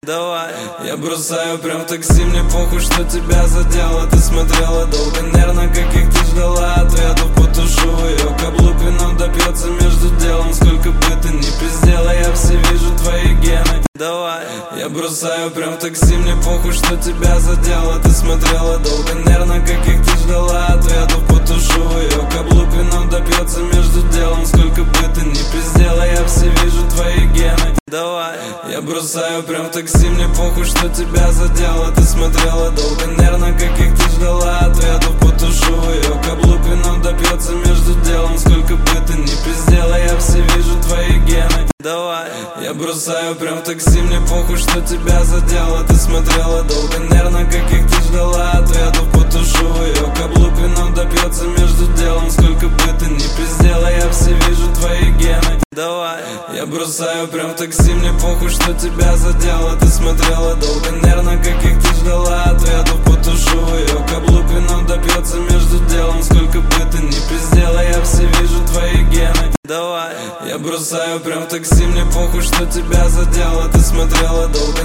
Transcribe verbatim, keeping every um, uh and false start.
Давай. Я бросаю прям в такси, мне похуй, что тебя задело. Ты смотрела долго, нервно, как их ты ждала. Ответов потушу ее каблук, вином допьется между делом. Сколько бы ты ни пиздела, я все вижу твои гены. Давай. Я бросаю прям в такси, мне похуй, что тебя задело. Ты смотрела долго, нервно, как их ты ждала. Ответов потушу ее каблук, вином допьется между делом. Сколько бы ты ни пиздела, я все вижу твои гены. Давай. Я бросаю прям в такси, мне похуй, что тебя задело. Ты смотрела долго, нервно, как их ты ждала. Ответов потушу ее каблук, вином допьется между делом. Сколько бы ты ни пиздела, я все вижу твои гены. Давай. Я бросаю прям в такси, мне похуй, что тебя задело. Ты смотрела долго, нервно, как их ты ждала. Ответов потушу ее каблук, вином допьется между делом. Сколько бы ты ни пиздела, я все вижу твои гены. Давай. Я бросаю прям в такси, мне похуй, что тебя задело. Ты смотрела долго, нервно, как их ты ждала. Ответов потушу ее каблук, вином допьется между делом. Сколько бы ты ни пиздела, я все вижу твои гены. Давай. Я бросаю прям в такси, мне похуй, что тебя задело. Ты смотрела долго,